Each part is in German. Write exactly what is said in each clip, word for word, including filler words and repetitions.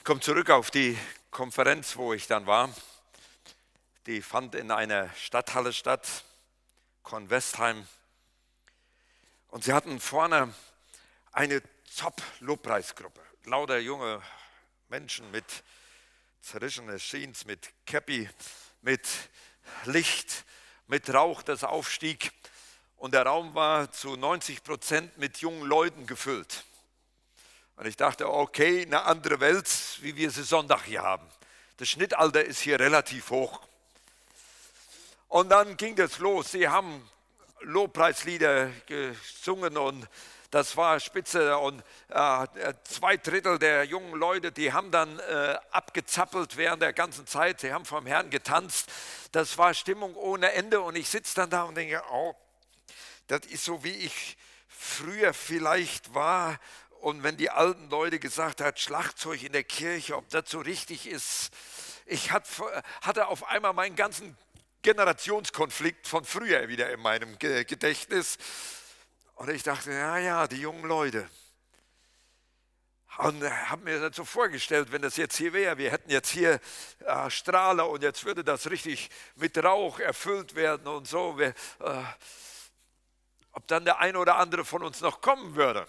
Ich komme zurück auf die Konferenz, wo ich dann war. Die fand in einer Stadthalle statt, Kornwestheim. Und sie hatten vorne eine Top-Lobpreisgruppe. Lauter junge Menschen mit zerrischenen Jeans, mit Käppi, mit Licht, mit Rauch, das aufstieg. Und der Raum war zu neunzig Prozent mit jungen Leuten gefüllt. Und ich dachte, okay, eine andere Welt, wie wir sie Sonntag hier haben. Das Schnittalter ist hier relativ hoch. Und dann ging das los. Sie haben Lobpreislieder gesungen und das war spitze. Und äh, zwei Drittel der jungen Leute, die haben dann äh, abgezappelt während der ganzen Zeit. Sie haben vom Herrn getanzt. Das war Stimmung ohne Ende. Und ich sitze dann da und denke, oh, das ist so, wie ich früher vielleicht war. Und wenn die alten Leute gesagt haben, Schlagzeug in der Kirche, ob das so richtig ist. Ich hatte auf einmal meinen ganzen Generationskonflikt von früher wieder in meinem Gedächtnis. Und ich dachte, ja, ja, die jungen Leute. Und habe mir das so vorgestellt, wenn das jetzt hier wäre, wir hätten jetzt hier äh, Strahler und jetzt würde das richtig mit Rauch erfüllt werden und so. Wir, äh, ob dann der eine oder andere von uns noch kommen würde.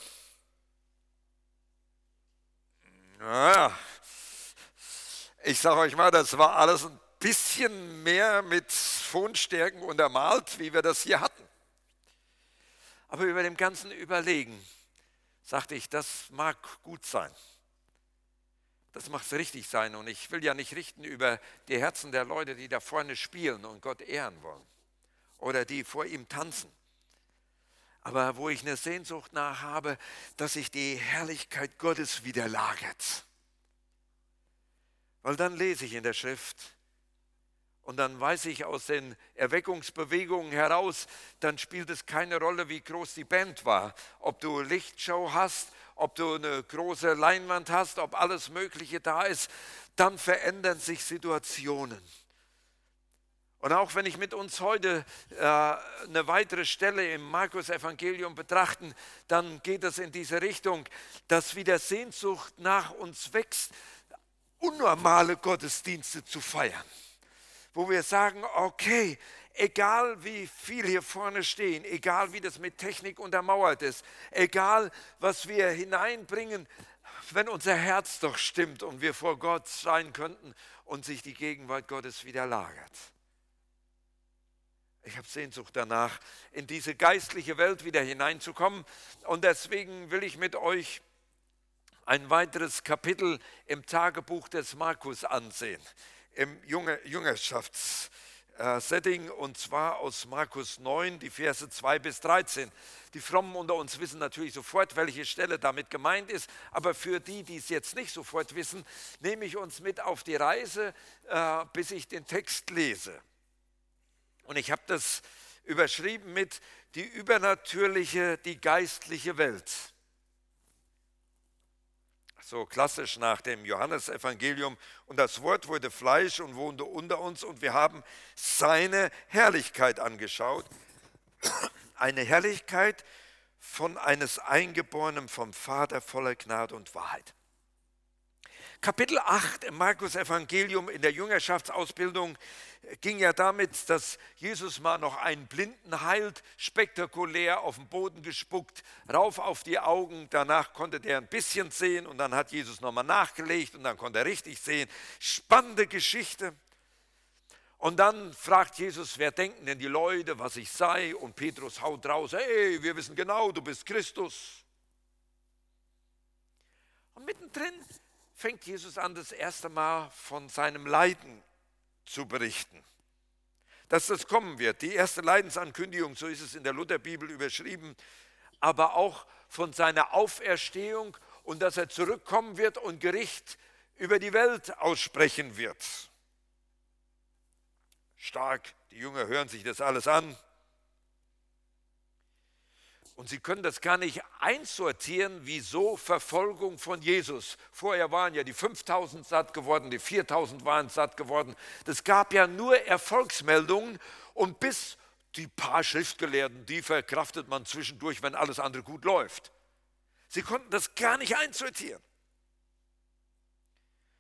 Naja, ich sage euch mal, das war alles ein bisschen mehr mit Tonstärken untermalt, wie wir das hier hatten. Aber über dem ganzen Überlegen sagte ich, das mag gut sein. Das mag richtig sein und ich will ja nicht richten über die Herzen der Leute, die da vorne spielen und Gott ehren wollen oder die vor ihm tanzen. Aber wo ich eine Sehnsucht nach habe, dass sich die Herrlichkeit Gottes wieder lagert. Weil dann lese ich in der Schrift und dann weiß ich aus den Erweckungsbewegungen heraus, dann spielt es keine Rolle, wie groß die Band war. Ob du Lichtshow hast, ob du eine große Leinwand hast, ob alles Mögliche da ist, dann verändern sich Situationen. Und auch wenn ich mit uns heute äh, eine weitere Stelle im Markus-Evangelium betrachten, dann geht es in diese Richtung, dass wieder Sehnsucht nach uns wächst, unnormale Gottesdienste zu feiern. Wo wir sagen, okay, egal wie viel hier vorne stehen, egal wie das mit Technik untermauert ist, egal was wir hineinbringen, wenn unser Herz doch stimmt und wir vor Gott sein könnten und sich die Gegenwart Gottes wieder lagert. Ich habe Sehnsucht danach, in diese geistliche Welt wieder hineinzukommen. Und deswegen will ich mit euch ein weiteres Kapitel im Tagebuch des Markus ansehen, im Jüngerschaftssetting, und zwar aus Markus neun, die Verse zwei bis dreizehn. Die Frommen unter uns wissen natürlich sofort, welche Stelle damit gemeint ist, aber für die, die es jetzt nicht sofort wissen, nehme ich uns mit auf die Reise, bis ich den Text lese. Und ich habe das überschrieben mit die übernatürliche, die geistliche Welt. So klassisch nach dem Johannesevangelium. Und das Wort wurde Fleisch und wohnte unter uns und wir haben seine Herrlichkeit angeschaut. Eine Herrlichkeit von eines Eingeborenen vom Vater voller Gnade und Wahrheit. Kapitel acht im Markus-Evangelium in der Jüngerschaftsausbildung ging ja damit, dass Jesus mal noch einen Blinden heilt, spektakulär auf den Boden gespuckt, rauf auf die Augen, danach konnte der ein bisschen sehen und dann hat Jesus nochmal nachgelegt und dann konnte er richtig sehen. Spannende Geschichte. Und dann fragt Jesus, wer denken denn die Leute, was ich sei? Und Petrus haut raus, hey, wir wissen genau, du bist Christus. Und mittendrin fängt Jesus an, das erste Mal von seinem Leiden zu berichten. Dass das kommen wird, die erste Leidensankündigung, so ist es in der Lutherbibel überschrieben, aber auch von seiner Auferstehung und dass er zurückkommen wird und Gericht über die Welt aussprechen wird. Stark, die Jünger hören sich das alles an. Und sie können das gar nicht einsortieren, wieso Verfolgung von Jesus. Vorher waren ja die fünftausend satt geworden, die viertausend waren satt geworden. Das gab ja nur Erfolgsmeldungen und bis die paar Schriftgelehrten, die verkraftet man zwischendurch, wenn alles andere gut läuft. Sie konnten das gar nicht einsortieren.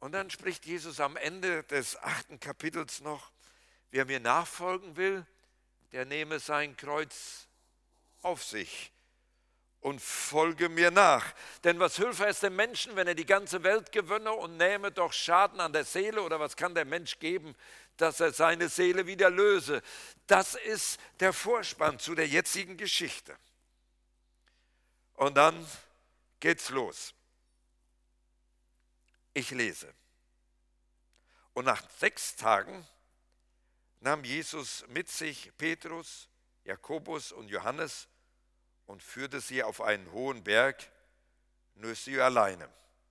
Und dann spricht Jesus am Ende des achten Kapitels noch, wer mir nachfolgen will, der nehme sein Kreuz auf sich und folge mir nach. Denn was hülfe es dem Menschen, wenn er die ganze Welt gewönne und nähme doch Schaden an der Seele? Oder was kann der Mensch geben, dass er seine Seele wieder löse? Das ist der Vorspann zu der jetzigen Geschichte. Und dann geht's los. Ich lese. Und nach sechs Tagen nahm Jesus mit sich Petrus, Jakobus und Johannes und führte sie auf einen hohen Berg, nur sie alleine.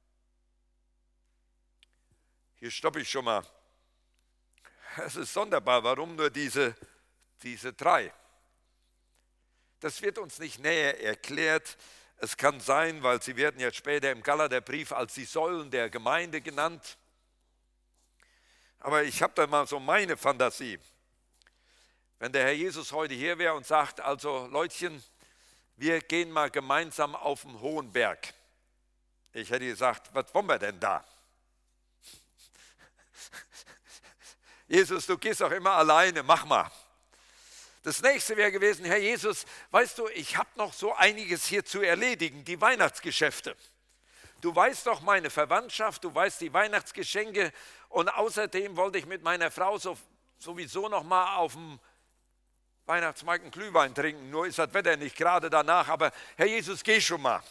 Hier stoppe ich schon mal. Es ist sonderbar, warum nur diese, diese drei? Das wird uns nicht näher erklärt. Es kann sein, weil sie werden jetzt später im Galaterbrief als die Säulen der Gemeinde genannt. Aber ich habe da mal so meine Fantasie. Wenn der Herr Jesus heute hier wäre und sagt, also Leutchen, wir gehen mal gemeinsam auf den hohen Berg. Ich hätte gesagt, was wollen wir denn da? Jesus, du gehst auch immer alleine, mach mal. Das nächste wäre gewesen, Herr Jesus, weißt du, ich habe noch so einiges hier zu erledigen, die Weihnachtsgeschäfte. Du weißt doch meine Verwandtschaft, du weißt die Weihnachtsgeschenke und außerdem wollte ich mit meiner Frau so, sowieso noch mal auf dem Weihnachtsmarkt einen Glühwein trinken, nur ist das Wetter nicht gerade danach, aber Herr Jesus, geh schon mal.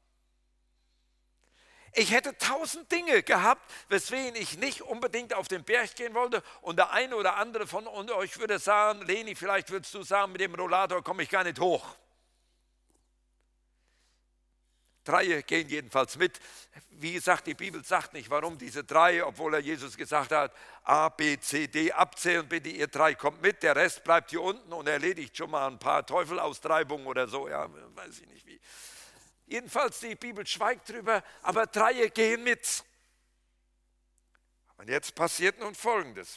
Ich hätte tausend Dinge gehabt, weswegen ich nicht unbedingt auf den Berg gehen wollte und der eine oder andere von euch würde sagen, Leni, vielleicht würdest du sagen, mit dem Rollator komme ich gar nicht hoch. Drei gehen jedenfalls mit. Wie gesagt, die Bibel sagt nicht, warum diese drei, obwohl er Jesus gesagt hat, A, B, C, D, abzählen bitte, ihr drei kommt mit, der Rest bleibt hier unten und erledigt schon mal ein paar Teufelaustreibungen oder so, ja, weiß ich nicht wie. Jedenfalls, die Bibel schweigt drüber, aber drei gehen mit. Und jetzt passiert nun Folgendes.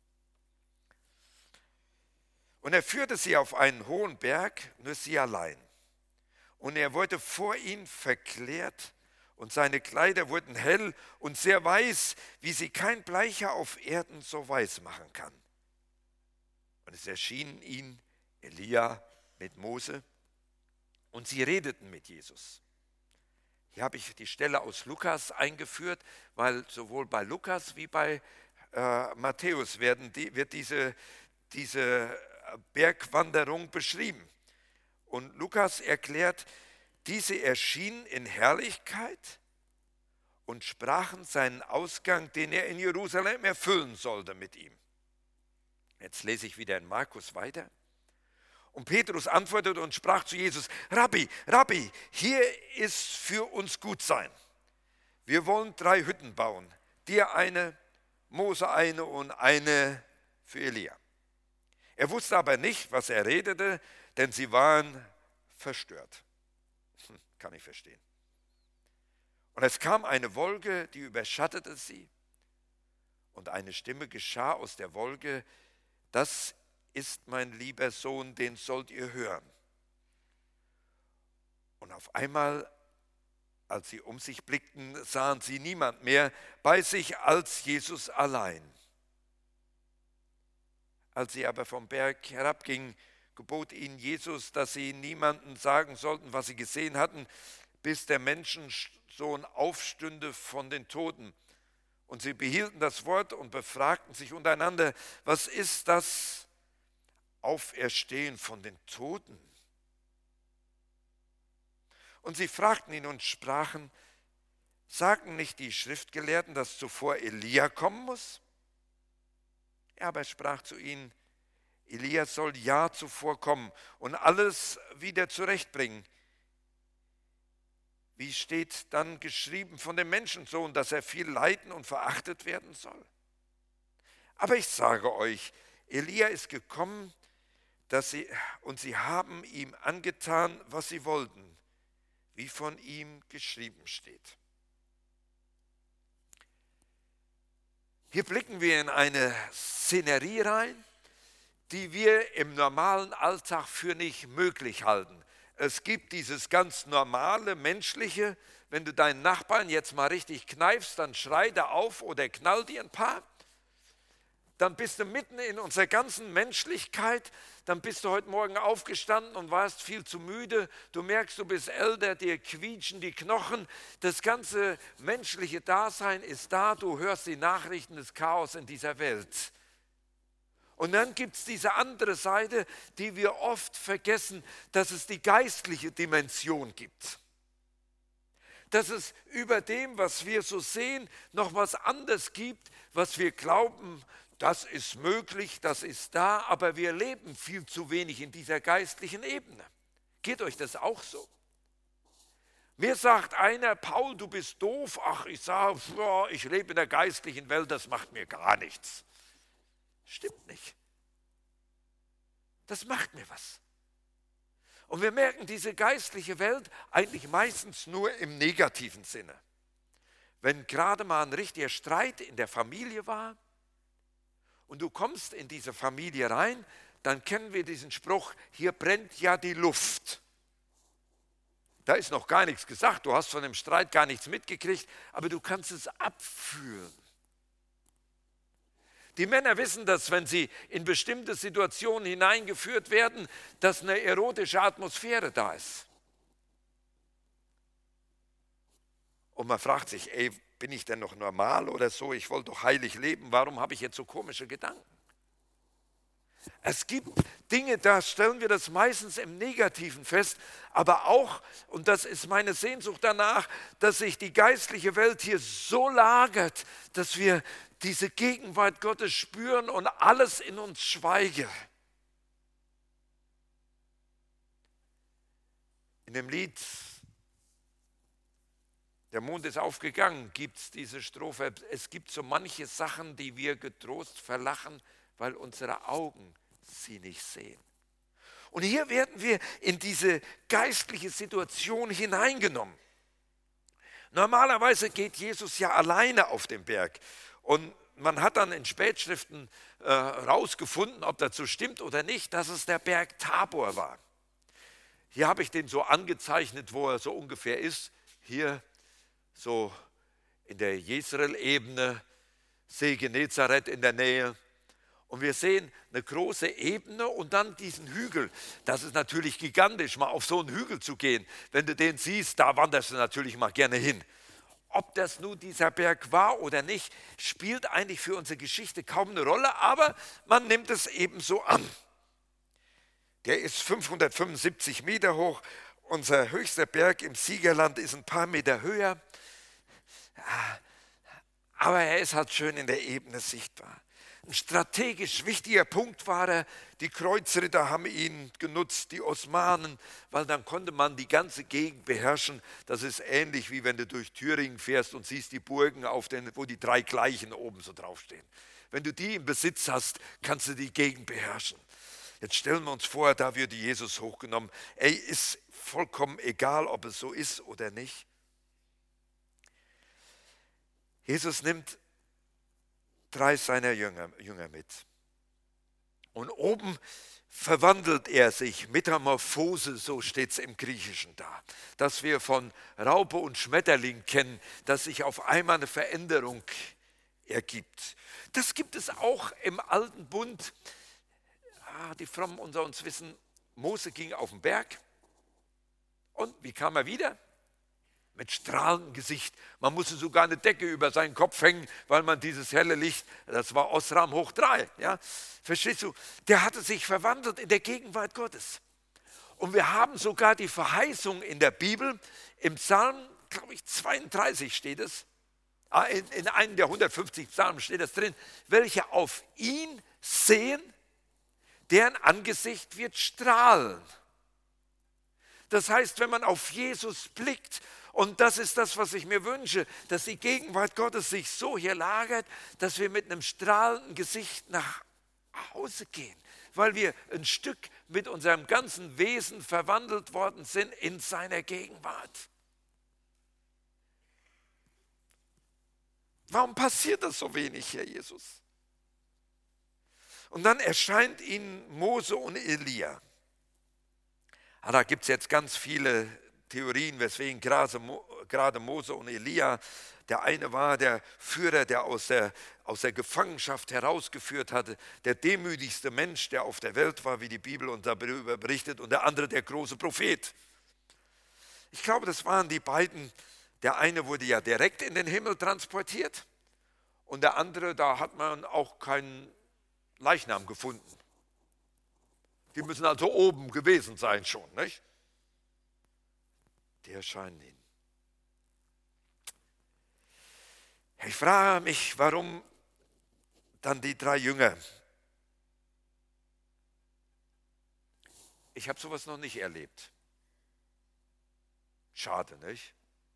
Und er führte sie auf einen hohen Berg, nur sie allein. Und er wurde vor ihnen verklärt und seine Kleider wurden hell und sehr weiß, wie sie kein Bleicher auf Erden so weiß machen kann. Und es erschienen ihnen Elia mit Mose und sie redeten mit Jesus. Hier habe ich die Stelle aus Lukas eingeführt, weil sowohl bei Lukas wie bei äh, Matthäus werden die, wird diese, diese Bergwanderung beschrieben. Und Lukas erklärt, diese erschienen in Herrlichkeit und sprachen seinen Ausgang, den er in Jerusalem erfüllen sollte mit ihm. Jetzt lese ich wieder in Markus weiter. Und Petrus antwortete und sprach zu Jesus, Rabbi, Rabbi, hier ist für uns gut sein. Wir wollen drei Hütten bauen, dir eine, Mose eine und eine für Elia. Er wusste aber nicht, was er redete, denn sie waren verstört. Hm, kann ich verstehen. Und es kam eine Wolke, die überschattete sie. Und eine Stimme geschah aus der Wolke, das ist mein lieber Sohn, den sollt ihr hören. Und auf einmal, als sie um sich blickten, sahen sie niemand mehr bei sich als Jesus allein. Als sie aber vom Berg herabgingen, gebot ihnen Jesus, dass sie niemandem sagen sollten, was sie gesehen hatten, bis der Menschensohn aufstünde von den Toten. Und sie behielten das Wort und befragten sich untereinander, was ist das Auferstehen von den Toten? Und sie fragten ihn und sprachen, sagten nicht die Schriftgelehrten, dass zuvor Elia kommen muss? Er aber sprach zu ihnen, Elia soll ja zuvor kommen und alles wieder zurechtbringen. Wie steht dann geschrieben von dem Menschensohn, dass er viel leiden und verachtet werden soll? Aber ich sage euch, Elia ist gekommen, dass sie, und sie haben ihm angetan, was sie wollten, wie von ihm geschrieben steht. Hier blicken wir in eine Szenerie rein, die wir im normalen Alltag für nicht möglich halten. es gibt dieses ganz normale, menschliche, wenn du deinen Nachbarn jetzt mal richtig kneifst, dann schreit er auf oder knall dir ein paar. Dann bist du mitten in unserer ganzen Menschlichkeit, dann bist du heute Morgen aufgestanden und warst viel zu müde, du merkst, du bist älter, dir quietschen die Knochen, das ganze menschliche Dasein ist da, du hörst die Nachrichten des Chaos in dieser Welt. Und dann gibt es diese andere Seite, die wir oft vergessen, dass es die geistliche Dimension gibt. Dass es über dem, was wir so sehen, noch was anderes gibt, was wir glauben, das ist möglich, das ist da, aber wir leben viel zu wenig in dieser geistlichen Ebene. Geht euch das auch so? Mir sagt einer, Paul, du bist doof. Ach, ich sage, ich lebe in der geistlichen Welt, das macht mir gar nichts. Stimmt nicht. Das macht mir was. Und wir merken diese geistliche Welt eigentlich meistens nur im negativen Sinne. Wenn gerade mal ein richtiger Streit in der Familie war und du kommst in diese Familie rein, dann kennen wir diesen Spruch, hier brennt ja die Luft. Da ist noch gar nichts gesagt, du hast von dem Streit gar nichts mitgekriegt, aber du kannst es abführen. Die Männer wissen das, wenn sie in bestimmte Situationen hineingeführt werden, dass eine erotische Atmosphäre da ist. Und man fragt sich, ey, bin ich denn noch normal oder so? Ich wollte doch heilig leben, warum habe ich jetzt so komische Gedanken? Es gibt Dinge, da stellen wir das meistens im Negativen fest, aber auch, und das ist meine Sehnsucht danach, dass sich die geistliche Welt hier so lagert, dass wir diese Gegenwart Gottes spüren und alles in uns schweige. In dem Lied Der Mond ist aufgegangen, gibt es diese Strophe, es gibt so manche Sachen, die wir getrost verlachen, weil unsere Augen sie nicht sehen. Und hier werden wir in diese geistliche Situation hineingenommen. Normalerweise geht Jesus ja alleine auf den Berg. Und man hat dann in Spätschriften äh, rausgefunden, ob das so stimmt oder nicht, dass es der Berg Tabor war. Hier habe ich den so angezeichnet, wo er so ungefähr ist. Hier so in der Jezreel-Ebene, See Genezareth in der Nähe. Und wir sehen eine große Ebene und dann diesen Hügel. Das ist natürlich gigantisch, mal auf so einen Hügel zu gehen. Wenn du den siehst, da wanderst du natürlich mal gerne hin. Ob das nun dieser Berg war oder nicht, spielt eigentlich für unsere Geschichte kaum eine Rolle, aber man nimmt es eben so an. Der ist fünfhundertfünfundsiebzig Meter hoch. Unser höchster Berg im Siegerland ist ein paar Meter höher. Aber er ist halt schön in der Ebene sichtbar. Ein strategisch wichtiger Punkt war er, die Kreuzritter haben ihn genutzt, die Osmanen, weil dann konnte man die ganze Gegend beherrschen. Das ist ähnlich wie wenn du durch Thüringen fährst und siehst die Burgen, auf den, wo die drei Gleichen oben so draufstehen. Wenn du die im Besitz hast, kannst du die Gegend beherrschen. Jetzt stellen wir uns vor, da würde Jesus hochgenommen. Ey, ist vollkommen egal, ob es so ist oder nicht. Jesus nimmt drei seiner Jünger, Jünger mit. Und oben verwandelt er sich, Metamorphose, so steht es im Griechischen da. Dass wir von Raupe und Schmetterling kennen, dass sich auf einmal eine Veränderung ergibt. Das gibt es auch im Alten Bund. Ah, die Frommen unter uns wissen, Mose ging auf den Berg. Und wie kam er wieder? Mit strahlendem Gesicht. Man musste sogar eine Decke über seinen Kopf hängen, weil man dieses helle Licht, das war Osram hoch drei. Ja? Verstehst du? Der hatte sich verwandelt in der Gegenwart Gottes. Und wir haben sogar die Verheißung in der Bibel, im Psalm, glaube ich, zweiunddreißig steht es, in, in einem der hundertfünfzig Psalmen steht das drin, welche auf ihn sehen, deren Angesicht wird strahlen. Das heißt, wenn man auf Jesus blickt, und das ist das, was ich mir wünsche, dass die Gegenwart Gottes sich so hier lagert, dass wir mit einem strahlenden Gesicht nach Hause gehen, weil wir ein Stück mit unserem ganzen Wesen verwandelt worden sind in seiner Gegenwart. Warum passiert das so wenig, Herr Jesus? Und dann erscheint ihnen Mose und Elia. Ah, da gibt es jetzt ganz viele Theorien, weswegen gerade, Mo, gerade Mose und Elia, der eine war der Führer, der aus der, aus der Gefangenschaft herausgeführt hatte, der demütigste Mensch, der auf der Welt war, wie die Bibel uns darüber berichtet, und der andere der große Prophet. Ich glaube, das waren die beiden. Der eine wurde ja direkt in den Himmel transportiert und der andere, da hat man auch keinen Leichnam gefunden. Die müssen also oben gewesen sein schon, nicht? Die erscheinen ihnen. Ich frage mich, warum dann die drei Jünger? Ich habe sowas noch nicht erlebt. Schade, nicht?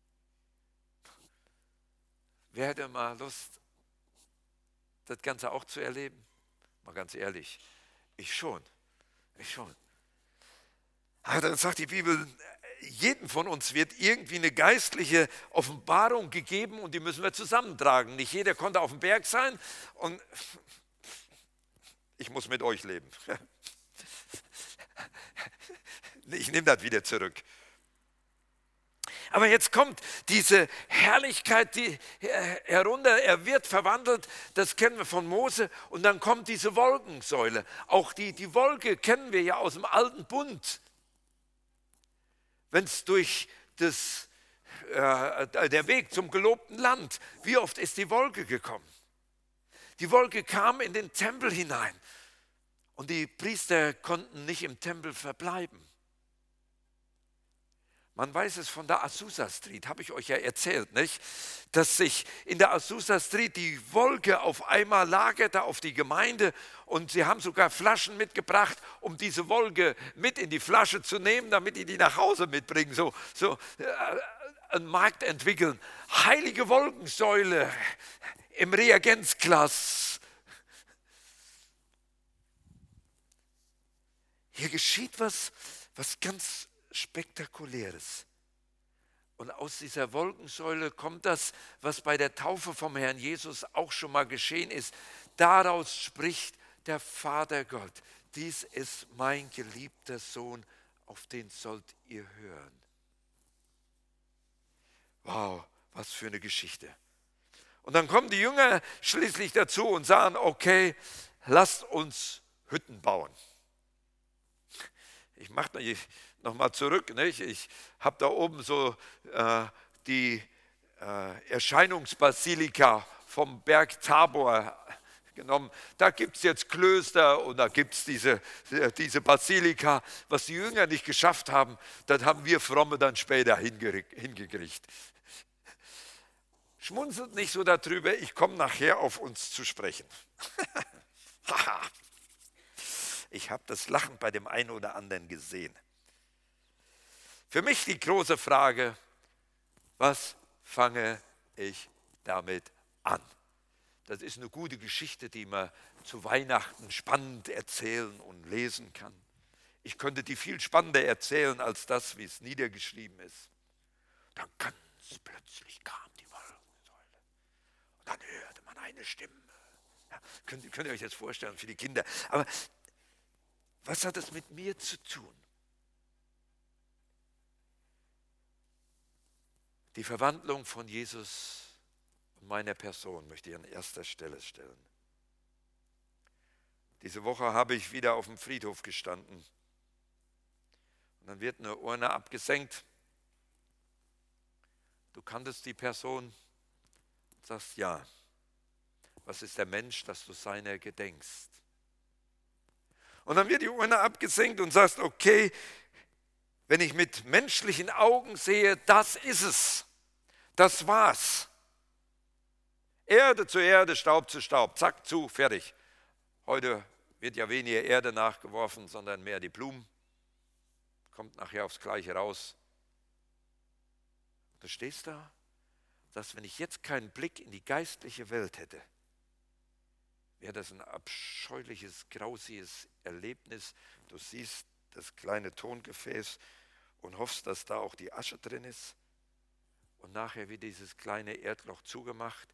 Wer hätte mal Lust, das Ganze auch zu erleben? Mal ganz ehrlich, ich schon, ich schon. Aber dann sagt die Bibel, jedem von uns wird irgendwie eine geistliche Offenbarung gegeben und die müssen wir zusammentragen. Nicht jeder konnte auf dem Berg sein und ich muss mit euch leben. Ich nehme das wieder zurück. Aber jetzt kommt diese Herrlichkeit die herunter, er wird verwandelt, das kennen wir von Mose, und dann kommt diese Wolkensäule. Auch die, die Wolke kennen wir ja aus dem alten Bund. Wenn es durch das, äh, der Weg zum gelobten Land, wie oft ist die Wolke gekommen? Die Wolke kam in den Tempel hinein und die Priester konnten nicht im Tempel verbleiben. Man weiß es von der Azusa Street, habe ich euch ja erzählt, nicht? Dass sich in der Azusa Street die Wolke auf einmal lagerte auf die Gemeinde und sie haben sogar Flaschen mitgebracht, um diese Wolke mit in die Flasche zu nehmen, damit die die nach Hause mitbringen. So, so äh, einen Markt entwickeln. Heilige Wolkensäule im Reagenzglas. Hier geschieht was, was ganz Spektakuläres. Und aus dieser Wolkensäule kommt das, was bei der Taufe vom Herrn Jesus auch schon mal geschehen ist. Daraus spricht der Vater Gott: Dies ist mein geliebter Sohn, auf den sollt ihr hören. Wow, was für eine Geschichte. Und dann kommen die Jünger schließlich dazu und sagen: Okay, lasst uns Hütten bauen. Ich mache nochmal zurück, nicht? Ich habe da oben so äh, die äh, Erscheinungsbasilika vom Berg Tabor genommen. Da gibt es jetzt Klöster und da gibt es diese, diese Basilika. Was die Jünger nicht geschafft haben, das haben wir Fromme dann später hingekriegt. Schmunzelt nicht so darüber, ich komme nachher auf uns zu sprechen. Ich habe das Lachen bei dem einen oder anderen gesehen. Für mich die große Frage: Was fange ich damit an? Das ist eine gute Geschichte, die man zu Weihnachten spannend erzählen und lesen kann. Ich könnte die viel spannender erzählen als das, wie es niedergeschrieben ist. Dann ganz plötzlich kam die Wolkensäule und dann hörte man eine Stimme. Ja, könnt, könnt ihr euch das vorstellen für die Kinder? Aber was hat das mit mir zu tun? Die Verwandlung von Jesus und meiner Person möchte ich an erster Stelle stellen. Diese Woche habe ich wieder auf dem Friedhof gestanden. Und dann wird eine Urne abgesenkt. Du kanntest die Person und sagst: Ja. Was ist der Mensch, dass du seiner gedenkst? Und dann wird die Urne abgesenkt und sagst: Okay, wenn ich mit menschlichen Augen sehe, das ist es. Das war's. Erde zu Erde, Staub zu Staub. Zack, zu, fertig. Heute wird ja weniger Erde nachgeworfen, sondern mehr die Blumen. Kommt nachher aufs Gleiche raus. Du stehst da, dass wenn ich jetzt keinen Blick in die geistliche Welt hätte, wäre das ein abscheuliches, grausiges Erlebnis. Du siehst das kleine Tongefäß und hoffst, dass da auch die Asche drin ist. Und nachher wird dieses kleine Erdloch zugemacht.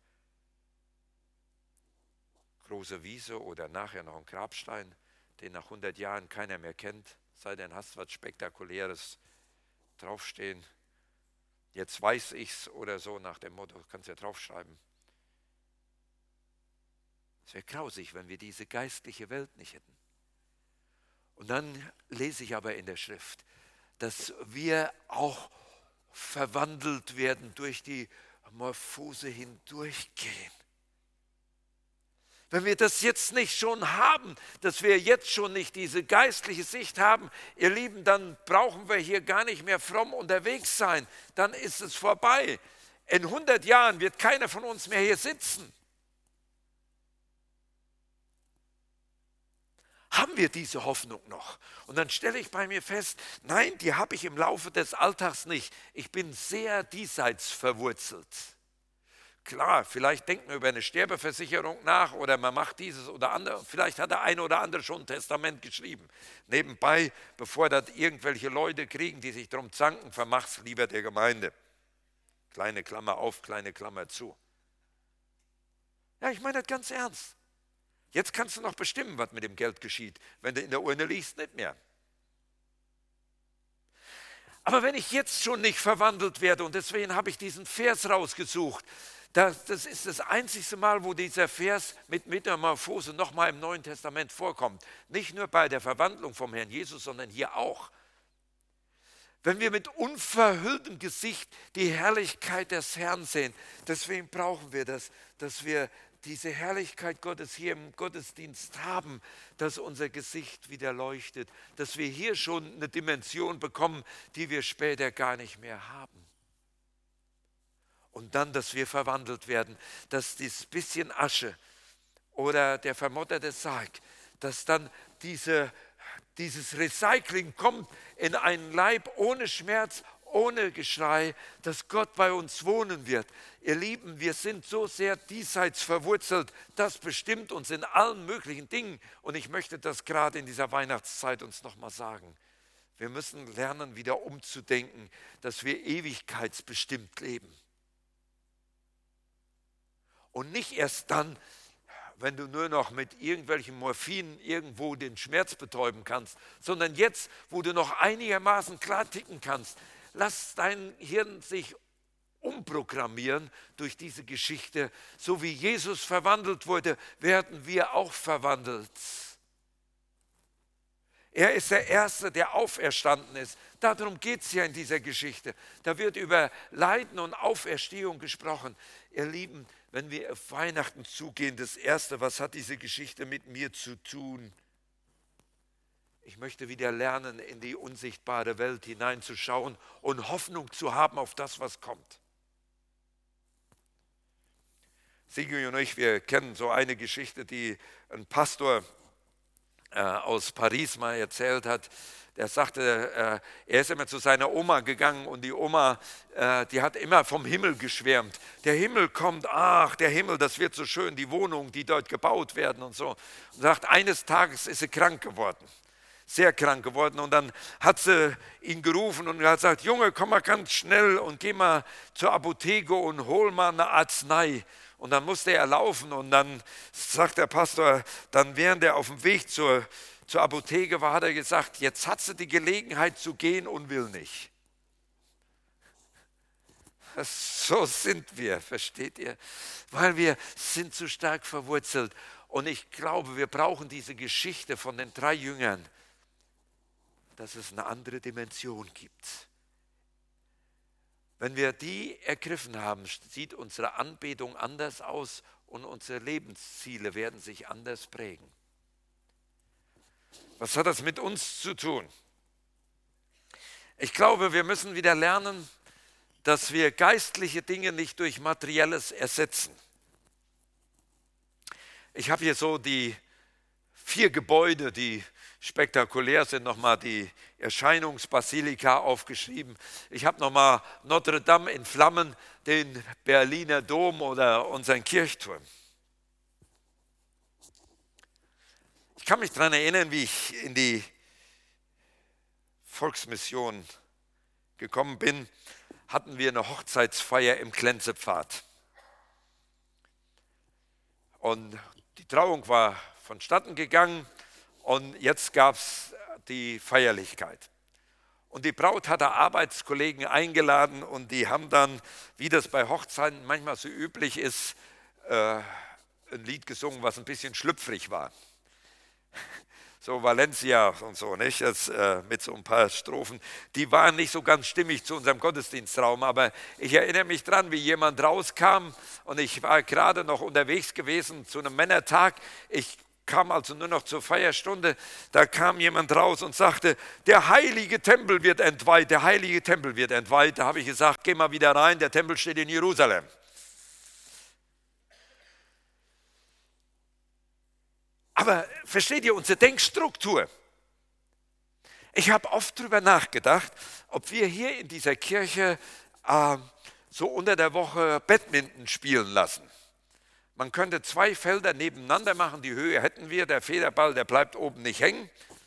Große Wiese oder nachher noch ein Grabstein, den nach hundert Jahren keiner mehr kennt. sei denn, hast was Spektakuläres draufstehen. Jetzt weiß ich's oder so nach dem Motto, kannst ja draufschreiben. Es wäre grausig, wenn wir diese geistliche Welt nicht hätten. Und dann lese ich aber in der Schrift, dass wir auch verwandelt werden, durch die Morphose hindurchgehen. Wenn wir das jetzt nicht schon haben, dass wir jetzt schon nicht diese geistliche Sicht haben, ihr Lieben, dann brauchen wir hier gar nicht mehr fromm unterwegs sein. Dann ist es vorbei. In hundert Jahren wird keiner von uns mehr hier sitzen. Haben wir diese Hoffnung noch? Und dann stelle ich bei mir fest, nein, die habe ich im Laufe des Alltags nicht. Ich bin sehr diesseits verwurzelt. Klar, vielleicht denkt man über eine Sterbeversicherung nach oder man macht dieses oder andere. Vielleicht hat der eine oder andere schon ein Testament geschrieben. Nebenbei, bevor das irgendwelche Leute kriegen, die sich darum zanken, vermach's lieber der Gemeinde. Kleine Klammer auf, kleine Klammer zu. Ja, ich meine das ganz ernst. Jetzt kannst du noch bestimmen, was mit dem Geld geschieht. Wenn du in der Urne liegst, nicht mehr. Aber wenn ich jetzt schon nicht verwandelt werde, und deswegen habe ich diesen Vers rausgesucht, das, das ist das einzige Mal, wo dieser Vers mit Metamorphose nochmal im Neuen Testament vorkommt. Nicht nur bei der Verwandlung vom Herrn Jesus, sondern hier auch. Wenn wir mit unverhülltem Gesicht die Herrlichkeit des Herrn sehen, deswegen brauchen wir das, dass wir diese Herrlichkeit Gottes hier im Gottesdienst haben, dass unser Gesicht wieder leuchtet, dass wir hier schon eine Dimension bekommen, die wir später gar nicht mehr haben. Und dann, dass wir verwandelt werden, dass dieses bisschen Asche oder der vermotterte Sarg, dass dann diese, dieses Recycling kommt in einen Leib ohne Schmerz, ohne Geschrei, dass Gott bei uns wohnen wird. Ihr Lieben, wir sind so sehr diesseits verwurzelt, das bestimmt uns in allen möglichen Dingen. Und ich möchte das gerade in dieser Weihnachtszeit uns nochmal sagen. Wir müssen lernen, wieder umzudenken, dass wir ewigkeitsbestimmt leben. Und nicht erst dann, wenn du nur noch mit irgendwelchen Morphinen irgendwo den Schmerz betäuben kannst, sondern jetzt, wo du noch einigermaßen klar ticken kannst. Lass dein Hirn sich umprogrammieren durch diese Geschichte. So wie Jesus verwandelt wurde, werden wir auch verwandelt. Er ist der Erste, der auferstanden ist. Darum geht es ja in dieser Geschichte. Da wird über Leiden und Auferstehung gesprochen. Ihr Lieben, wenn wir auf Weihnachten zugehen, das Erste, was hat diese Geschichte mit mir zu tun? Ich möchte wieder lernen, in die unsichtbare Welt hineinzuschauen und Hoffnung zu haben auf das, was kommt. Sigi und ich, wir kennen so eine Geschichte, die ein Pastor äh, aus Paris mal erzählt hat. Der sagte, äh, er ist immer zu seiner Oma gegangen und die Oma, äh, die hat immer vom Himmel geschwärmt. Der Himmel kommt, ach, der Himmel, das wird so schön, die Wohnungen, die dort gebaut werden und so. Und sagt, eines Tages ist sie krank geworden. Sehr krank geworden und dann hat sie ihn gerufen und hat gesagt, Junge, komm mal ganz schnell und geh mal zur Apotheke und hol mal eine Arznei. Und dann musste er laufen und dann sagt der Pastor, dann während er auf dem Weg zur, zur Apotheke war, hat er gesagt, jetzt hat sie die Gelegenheit zu gehen und will nicht. So sind wir, versteht ihr? Weil wir sind zu stark verwurzelt. Und ich glaube, wir brauchen diese Geschichte von den drei Jüngern, dass es eine andere Dimension gibt. Wenn wir die ergriffen haben, sieht unsere Anbetung anders aus und unsere Lebensziele werden sich anders prägen. Was hat das mit uns zu tun? Ich glaube, wir müssen wieder lernen, dass wir geistliche Dinge nicht durch Materielles ersetzen. Ich habe hier so die vier Gebäude, die spektakulär sind, nochmal die Erscheinungsbasilika aufgeschrieben. Ich habe nochmal Notre Dame in Flammen, den Berliner Dom oder unseren Kirchturm. Ich kann mich daran erinnern, wie ich in die Volksmission gekommen bin, hatten wir eine Hochzeitsfeier im Glänzepfad. Und die Trauung war vonstatten gegangen und jetzt gab es die Feierlichkeit. Und die Braut hatte Arbeitskollegen eingeladen und die haben dann, wie das bei Hochzeiten manchmal so üblich ist, äh, ein Lied gesungen, was ein bisschen schlüpfrig war. So Valencia und so, nicht? Das, äh, mit so ein paar Strophen. Die waren nicht so ganz stimmig zu unserem Gottesdienstraum, aber ich erinnere mich dran, wie jemand rauskam und ich war gerade noch unterwegs gewesen zu einem Männertag. Ich kam also nur noch zur Feierstunde, da kam jemand raus und sagte, der heilige Tempel wird entweiht, der heilige Tempel wird entweiht. Da habe ich gesagt, geh mal wieder rein, der Tempel steht in Jerusalem. Aber versteht ihr unsere Denkstruktur? Ich habe oft darüber nachgedacht, ob wir hier in dieser Kirche äh, so unter der Woche Badminton spielen lassen. Man könnte zwei Felder nebeneinander machen, die Höhe hätten wir, der Federball, der bleibt oben nicht hängen.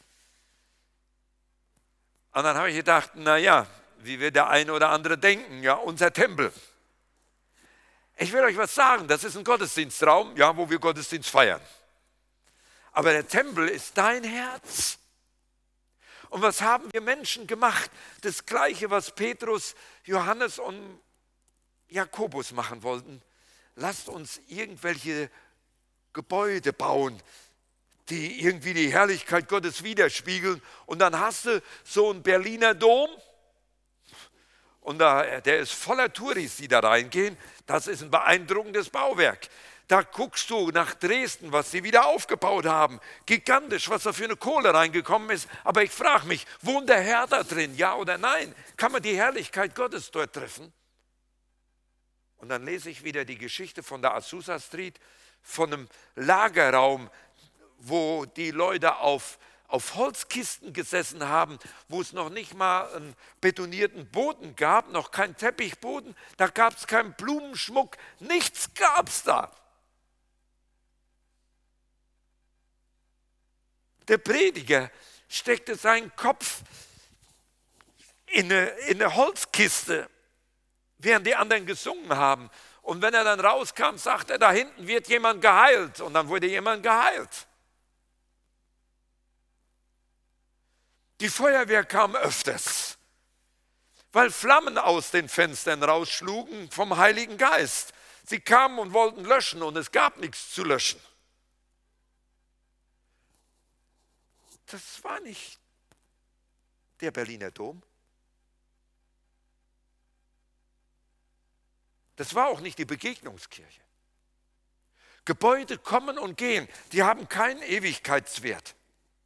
Und dann habe ich gedacht, naja, wie wird der eine oder andere denken? Ja, unser Tempel. Ich will euch was sagen, das ist ein Gottesdienstraum, ja, wo wir Gottesdienst feiern. Aber der Tempel ist dein Herz. Und was haben wir Menschen gemacht? Das Gleiche, was Petrus, Johannes und Jakobus machen wollten. Lasst uns irgendwelche Gebäude bauen, die irgendwie die Herrlichkeit Gottes widerspiegeln. Und dann hast du so einen Berliner Dom. Und da, der ist voller Touris, die da reingehen. Das ist ein beeindruckendes Bauwerk. Da guckst du nach Dresden, was sie wieder aufgebaut haben. Gigantisch, was da für eine Kohle reingekommen ist. Aber ich frage mich, wohnt der Herr da drin? Ja oder nein? Kann man die Herrlichkeit Gottes dort treffen? Und dann lese ich wieder die Geschichte von der Azusa Street, von einem Lagerraum, wo die Leute auf, auf Holzkisten gesessen haben, wo es noch nicht mal einen betonierten Boden gab, noch keinen Teppichboden, da gab es keinen Blumenschmuck, nichts gab es da. Der Prediger steckte seinen Kopf in eine, in eine Holzkiste, während die anderen gesungen haben. Und wenn er dann rauskam, sagte er, da hinten wird jemand geheilt. Und dann wurde jemand geheilt. Die Feuerwehr kam öfters, weil Flammen aus den Fenstern rausschlugen vom Heiligen Geist. Sie kamen und wollten löschen und es gab nichts zu löschen. Das war nicht der Berliner Dom. Das war auch nicht die Begegnungskirche. Gebäude kommen und gehen, die haben keinen Ewigkeitswert.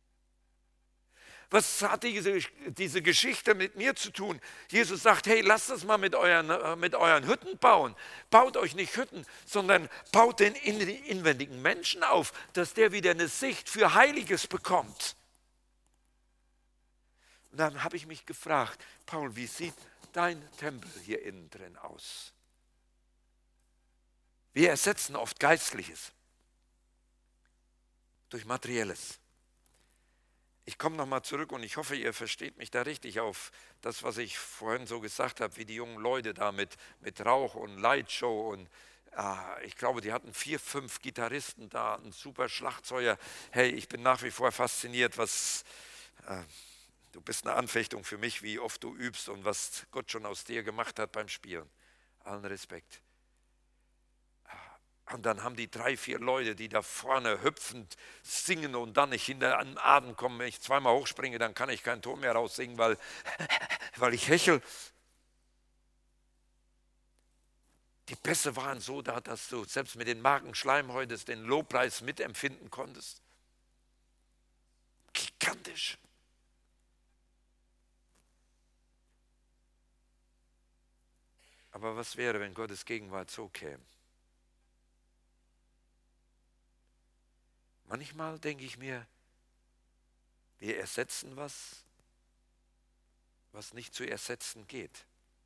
Was hat diese, diese Geschichte mit mir zu tun? Jesus sagt, hey, lasst das mal mit euren, mit euren Hütten bauen. Baut euch nicht Hütten, sondern baut den inwendigen Menschen auf, dass der wieder eine Sicht für Heiliges bekommt. Und dann habe ich mich gefragt, Paul, wie sieht dein Tempel hier innen drin aus? Wir ersetzen oft Geistliches durch Materielles. Ich komme nochmal zurück und ich hoffe, ihr versteht mich da richtig auf das, was ich vorhin so gesagt habe, wie die jungen Leute da mit, mit Rauch und Lightshow und ah, ich glaube, die hatten vier, fünf Gitarristen da, ein super Schlagzeuger. Hey, ich bin nach wie vor fasziniert, was, äh, du bist eine Anfechtung für mich, wie oft du übst und was Gott schon aus dir gemacht hat beim Spielen. Allen Respekt. Und dann haben die drei, vier Leute, die da vorne hüpfend singen und dann nicht hinter an den Atem kommen. Wenn ich zweimal hochspringe, dann kann ich keinen Ton mehr raussingen, weil, weil ich hechel. Die Pässe waren so da, dass du selbst mit den Magenschleimhäuten den Lobpreis mitempfinden konntest. Gigantisch. Aber was wäre, wenn Gottes Gegenwart so käme? Manchmal denke ich mir, wir ersetzen was, was nicht zu ersetzen geht.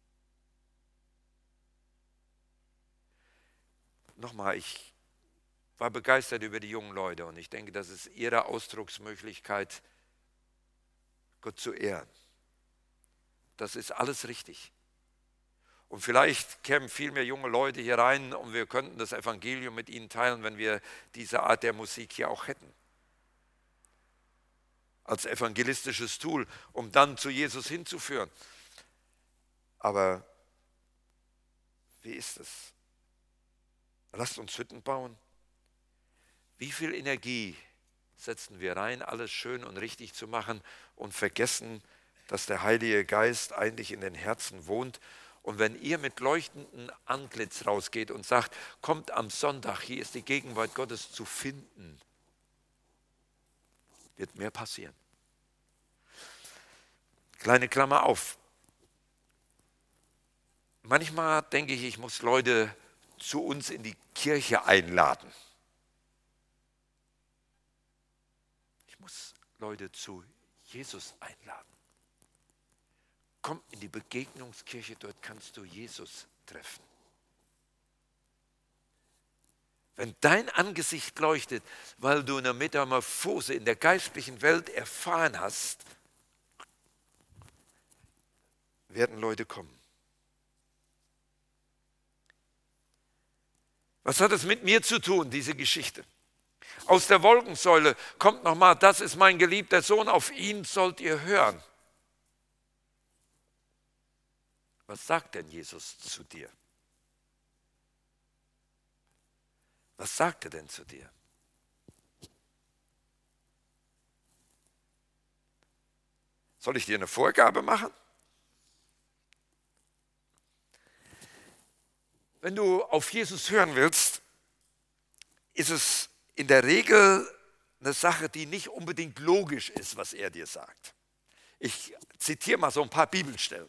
Nochmal, ich war begeistert über die jungen Leute und ich denke, das ist ihre Ausdrucksmöglichkeit, Gott zu ehren. Das ist alles richtig. Und vielleicht kämen viel mehr junge Leute hier rein und wir könnten das Evangelium mit ihnen teilen, wenn wir diese Art der Musik hier auch hätten. als evangelistisches Tool, um dann zu Jesus hinzuführen. Aber wie ist es? Lasst uns Hütten bauen. Wie viel Energie setzen wir rein, alles schön und richtig zu machen und vergessen, dass der Heilige Geist eigentlich in den Herzen wohnt. Und wenn ihr mit leuchtendem Antlitz rausgeht und sagt, kommt am Sonntag, hier ist die Gegenwart Gottes zu finden, wird mehr passieren. Kleine Klammer auf. Manchmal denke ich, ich muss Leute zu uns in die Kirche einladen. Ich muss Leute zu Jesus einladen. Komm in die Begegnungskirche, dort kannst du Jesus treffen. Wenn dein Angesicht leuchtet, weil du eine Metamorphose in der geistlichen Welt erfahren hast, werden Leute kommen. Was hat es mit mir zu tun, diese Geschichte? Aus der Wolkensäule kommt nochmal, das ist mein geliebter Sohn, auf ihn sollt ihr hören. Was sagt denn Jesus zu dir? Was sagt er denn zu dir? Soll ich dir eine Vorgabe machen? Wenn du auf Jesus hören willst, ist es in der Regel eine Sache, die nicht unbedingt logisch ist, was er dir sagt. Ich zitiere mal so ein paar Bibelstellen.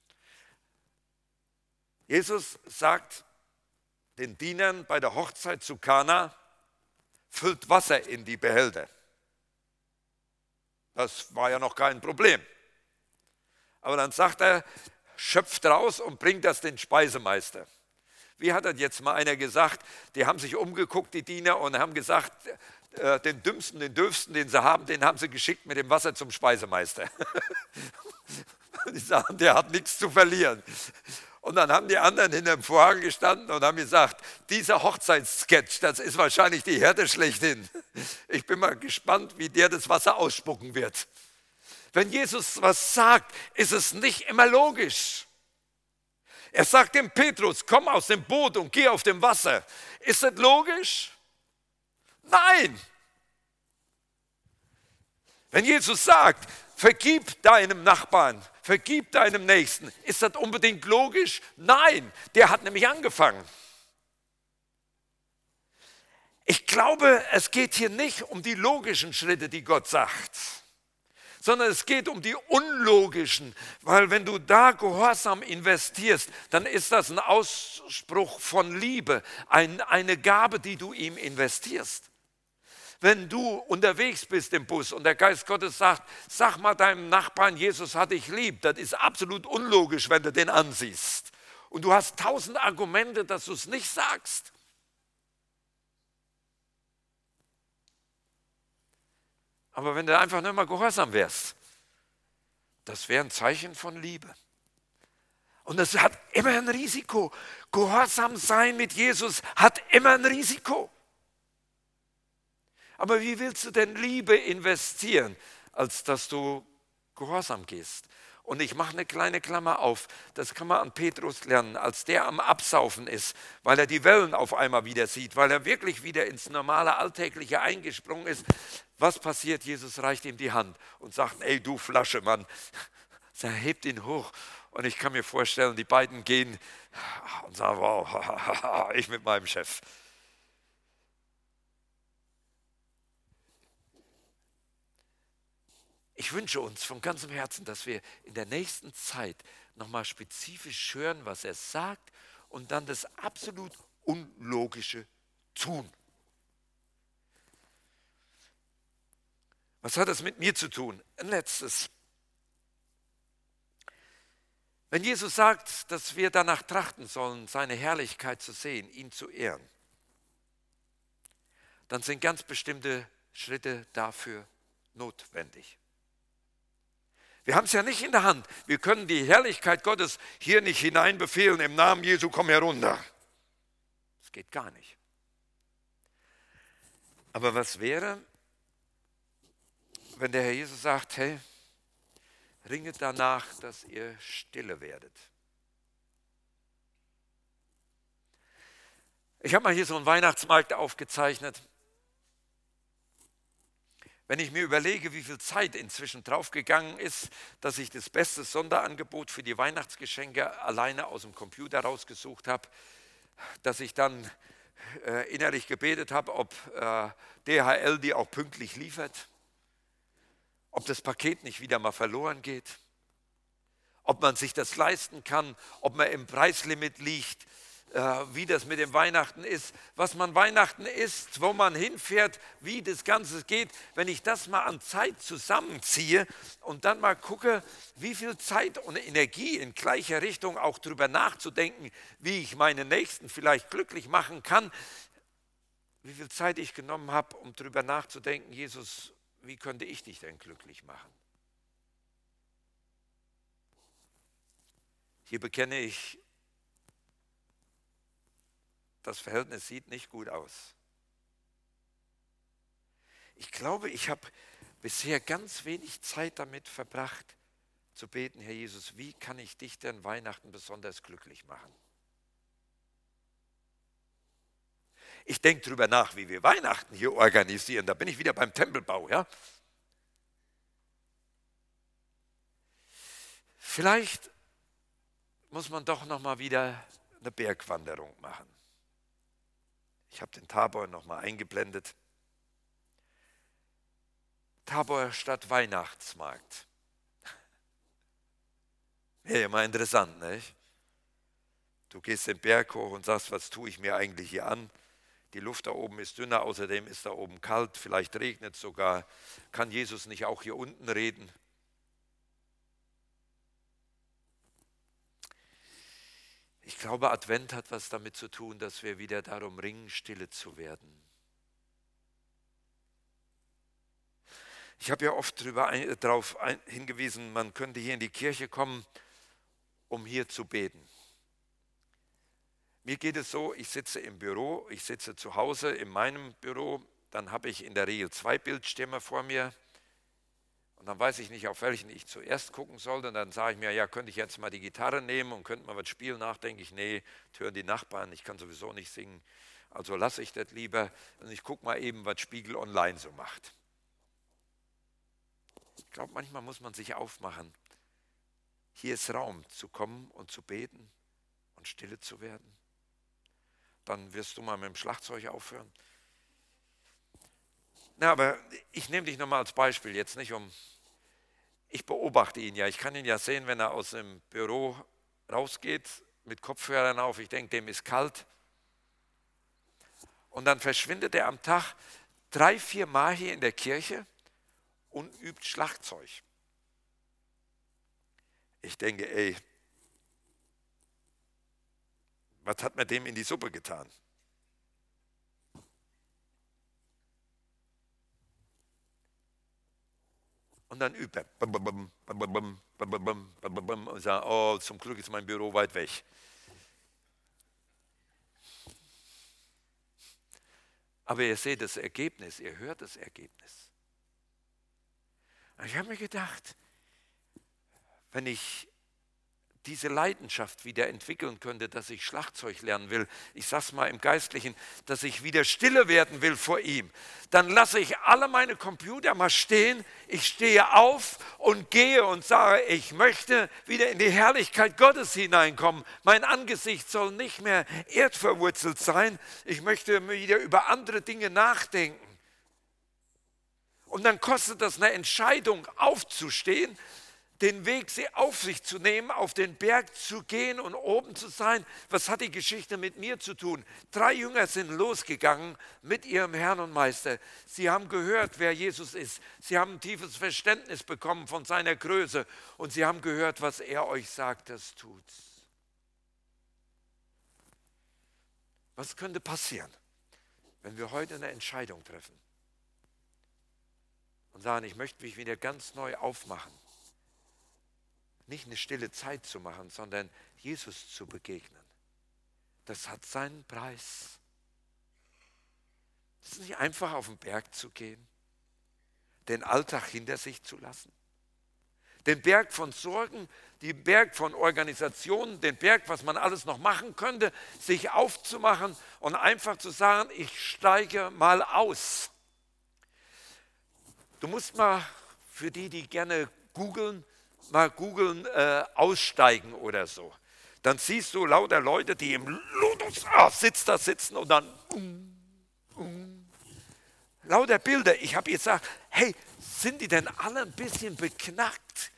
Jesus sagt den Dienern bei der Hochzeit zu Kana, füllt Wasser in die Behälter. Das war ja noch kein Problem. Aber dann sagt er, schöpft raus und bringt das den Speisemeister. Wie hat das jetzt mal einer gesagt? Die haben sich umgeguckt, die Diener, und haben gesagt, äh, den dümmsten, den dürfsten, den sie haben, den haben sie geschickt mit dem Wasser zum Speisemeister. Die sagen, der hat nichts zu verlieren. Und dann haben die anderen hinter dem Vorhang gestanden und haben gesagt, dieser Hochzeitssketch, das ist wahrscheinlich die Härte schlechthin. Ich bin mal gespannt, wie der das Wasser ausspucken wird. Wenn Jesus was sagt, ist es nicht immer logisch. Er sagt dem Petrus, komm aus dem Boot und geh auf dem Wasser. Ist das logisch? Nein. Wenn Jesus sagt, vergib deinem Nachbarn, vergib deinem Nächsten, ist das unbedingt logisch? Nein, der hat nämlich angefangen. Ich glaube, es geht hier nicht um die logischen Schritte, die Gott sagt, sondern es geht um die unlogischen, weil wenn du da Gehorsam investierst, dann ist das ein Ausspruch von Liebe, ein, eine Gabe, die du ihm investierst. Wenn du unterwegs bist im Bus und der Geist Gottes sagt, sag mal deinem Nachbarn, Jesus hat dich lieb, das ist absolut unlogisch, wenn du den ansiehst. Und du hast tausend Argumente, dass du es nicht sagst. Aber wenn du einfach nur mal gehorsam wärst, das wäre ein Zeichen von Liebe. Und das hat immer ein Risiko. Gehorsam sein mit Jesus hat immer ein Risiko. Aber wie willst du denn Liebe investieren, als dass du gehorsam gehst? Und ich mache eine kleine Klammer auf, das kann man an Petrus lernen, als der am Absaufen ist, weil er die Wellen auf einmal wieder sieht, weil er wirklich wieder ins normale Alltägliche eingesprungen ist. Was passiert? Jesus reicht ihm die Hand und sagt, ey du Flasche, Mann. Er hebt ihn hoch und ich kann mir vorstellen, die beiden gehen und sagen, wow, ich mit meinem Chef. Ich wünsche uns von ganzem Herzen, dass wir in der nächsten Zeit nochmal spezifisch hören, was er sagt und dann das absolut Unlogische tun. Was hat das mit mir zu tun? Ein letztes. Wenn Jesus sagt, dass wir danach trachten sollen, seine Herrlichkeit zu sehen, ihn zu ehren, dann sind ganz bestimmte Schritte dafür notwendig. Wir haben es ja nicht in der Hand. Wir können die Herrlichkeit Gottes hier nicht hineinbefehlen, im Namen Jesu komm herunter. Das geht gar nicht. Aber was wäre, wenn der Herr Jesus sagt, hey, ringet danach, dass ihr stille werdet. Ich habe mal hier so einen Weihnachtsmarkt aufgezeichnet. Wenn ich mir überlege, wie viel Zeit inzwischen draufgegangen ist, dass ich das beste Sonderangebot für die Weihnachtsgeschenke alleine aus dem Computer rausgesucht habe, dass ich dann äh, innerlich gebetet habe, ob äh, D H L die auch pünktlich liefert, ob das Paket nicht wieder mal verloren geht, ob man sich das leisten kann, ob man im Preislimit liegt, wie das mit dem Weihnachten ist, was man Weihnachten isst, wo man hinfährt, wie das Ganze geht. Wenn ich das mal an Zeit zusammenziehe und dann mal gucke, wie viel Zeit und Energie in gleicher Richtung auch darüber nachzudenken, wie ich meine Nächsten vielleicht glücklich machen kann, wie viel Zeit ich genommen habe, um darüber nachzudenken, Jesus, wie könnte ich dich denn glücklich machen? Hier bekenne ich, das Verhältnis sieht nicht gut aus. Ich glaube, ich habe bisher ganz wenig Zeit damit verbracht, zu beten, Herr Jesus, wie kann ich dich denn Weihnachten besonders glücklich machen? Ich denke darüber nach, wie wir Weihnachten hier organisieren. Da bin ich wieder beim Tempelbau, ja? Vielleicht muss man doch noch mal wieder eine Bergwanderung machen. Ich habe den Tabor noch mal eingeblendet. Tabor statt Weihnachtsmarkt. Wäre ja mal interessant, nicht? Du gehst den Berg hoch und sagst, was tue ich mir eigentlich hier an? Die Luft da oben ist dünner, außerdem ist da oben kalt, vielleicht regnet es sogar. Kann Jesus nicht auch hier unten reden? Ich glaube, Advent hat was damit zu tun, dass wir wieder darum ringen, stille zu werden. Ich habe ja oft darauf hingewiesen, man könnte hier in die Kirche kommen, um hier zu beten. Mir geht es so, ich sitze im Büro, ich sitze zu Hause in meinem Büro, dann habe ich in der Regel zwei Bildschirme vor mir. Und dann weiß ich nicht, auf welchen ich zuerst gucken soll. Und dann sage ich mir, ja, könnte ich jetzt mal die Gitarre nehmen und könnte mal was spielen? Nachdenke ich, nee, das hören die Nachbarn, ich kann sowieso nicht singen. Also lasse ich das lieber. Und ich gucke mal eben, was Spiegel Online so macht. Ich glaube, manchmal muss man sich aufmachen. Hier ist Raum zu kommen und zu beten und stille zu werden. Dann wirst du mal mit dem Schlagzeug aufhören. Na, aber ich nehme dich nochmal als Beispiel, jetzt nicht um, ich beobachte ihn ja, ich kann ihn ja sehen, wenn er aus dem Büro rausgeht, mit Kopfhörern auf, ich denke, dem ist kalt. Und dann verschwindet er am Tag drei, vier Mal hier in der Kirche und übt Schlagzeug. Ich denke, ey, was hat man dem in die Suppe getan? Und dann übt er. Und sagt, oh, zum Glück ist mein Büro weit weg. Aber ihr seht das Ergebnis, ihr hört das Ergebnis. Und ich habe mir gedacht, wenn ich diese Leidenschaft wieder entwickeln könnte, dass ich Schlagzeug lernen will, ich sage es mal im Geistlichen, dass ich wieder stille werden will vor ihm, dann lasse ich alle meine Computer mal stehen, ich stehe auf und gehe und sage, ich möchte wieder in die Herrlichkeit Gottes hineinkommen. Mein Angesicht soll nicht mehr erdverwurzelt sein, ich möchte wieder über andere Dinge nachdenken. Und dann kostet das eine Entscheidung, aufzustehen, den Weg auf sich zu nehmen, auf den Berg zu gehen und oben zu sein. Was hat die Geschichte mit mir zu tun? Drei Jünger sind losgegangen mit ihrem Herrn und Meister. Sie haben gehört, wer Jesus ist. Sie haben ein tiefes Verständnis bekommen von seiner Größe und sie haben gehört, was er euch sagt, das tut's. Was könnte passieren, wenn wir heute eine Entscheidung treffen und sagen, ich möchte mich wieder ganz neu aufmachen? Nicht eine stille Zeit zu machen, sondern Jesus zu begegnen. Das hat seinen Preis. Es ist nicht einfach, auf den Berg zu gehen. den Alltag hinter sich zu lassen? Den Berg von Sorgen, den Berg von Organisationen, den Berg, was man alles noch machen könnte, sich aufzumachen und einfach zu sagen, ich steige mal aus. Du musst mal, für die, die gerne googeln, mal googeln, äh, aussteigen oder so. Dann siehst du lauter Leute, die im Lotus ah, sitzt da sitzen und dann um, um. Lauter Bilder. Ich habe gesagt, hey, sind die denn alle ein bisschen beknackt?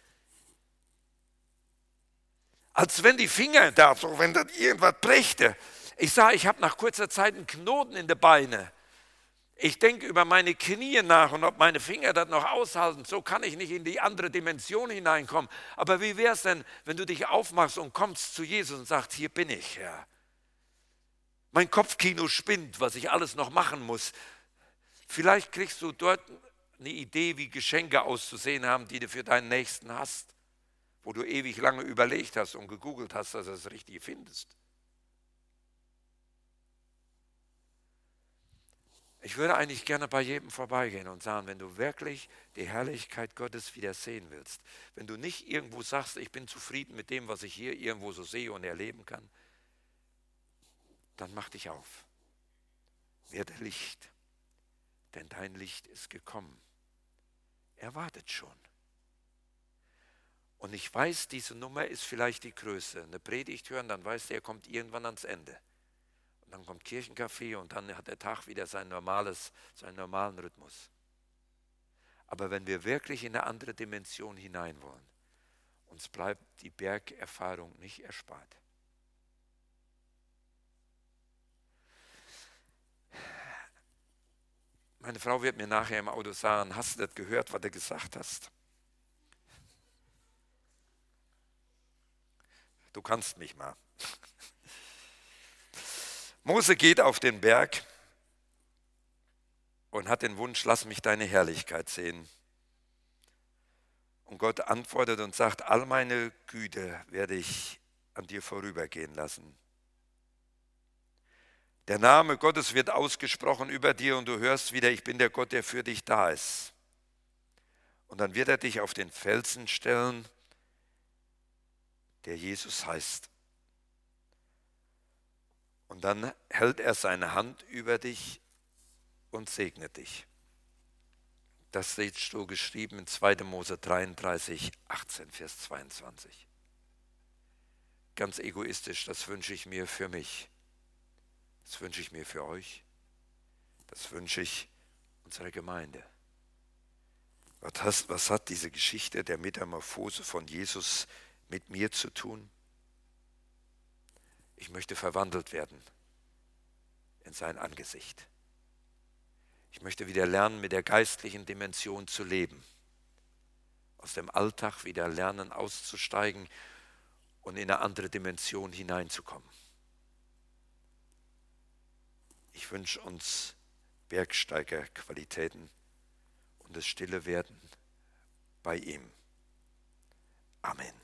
Als wenn die Finger da, so wenn das irgendwas brächte. Ich sage, ich habe nach kurzer Zeit einen Knoten in den Beinen. Ich denke über meine Knie nach und ob meine Finger das noch aushalten. So kann ich nicht in die andere Dimension hineinkommen. Aber wie wäre es denn, wenn du dich aufmachst und kommst zu Jesus und sagst, hier bin ich, Herr. Mein Kopfkino spinnt, was ich alles noch machen muss. Vielleicht kriegst du dort eine Idee, wie Geschenke auszusehen haben, die du für deinen Nächsten hast, wo du ewig lange überlegt hast und gegoogelt hast, dass du das Richtige findest. Ich würde eigentlich gerne bei jedem vorbeigehen und sagen, wenn du wirklich die Herrlichkeit Gottes wieder sehen willst, wenn du nicht irgendwo sagst, ich bin zufrieden mit dem, was ich hier irgendwo so sehe und erleben kann, dann mach dich auf. Werde Licht, denn dein Licht ist gekommen. Er wartet schon. Und ich weiß, diese Nummer ist vielleicht die größte. Eine Predigt hören, dann weißt du, er kommt irgendwann ans Ende. Dann kommt Kirchencafé und dann hat der Tag wieder sein normales, seinen normalen Rhythmus. Aber wenn wir wirklich in eine andere Dimension hinein wollen, uns bleibt die Bergerfahrung nicht erspart. Meine Frau wird mir nachher im Auto sagen, hast du das gehört, was du gesagt hast? Du kannst mich mal. Mose geht auf den Berg und hat den Wunsch, lass mich deine Herrlichkeit sehen. Und Gott antwortet und sagt, all meine Güte werde ich an dir vorübergehen lassen. Der Name Gottes wird ausgesprochen über dir und du hörst wieder, ich bin der Gott, der für dich da ist. Und dann wird er dich auf den Felsen stellen, der Jesus heißt. Und dann hält er seine Hand über dich und segnet dich. Das steht so geschrieben in zweiter Mose dreiunddreißig, achtzehn, Vers zweiundzwanzig. Ganz egoistisch, das wünsche ich mir für mich. Das wünsche ich mir für euch. Das wünsche ich unserer Gemeinde. Was, hast, was hat diese Geschichte der Metamorphose von Jesus mit mir zu tun? Ich möchte verwandelt werden in sein Angesicht. Ich möchte wieder lernen, mit der geistlichen Dimension zu leben. Aus dem Alltag wieder lernen, auszusteigen und in eine andere Dimension hineinzukommen. Ich wünsche uns Bergsteigerqualitäten und das stille Werden bei ihm. Amen.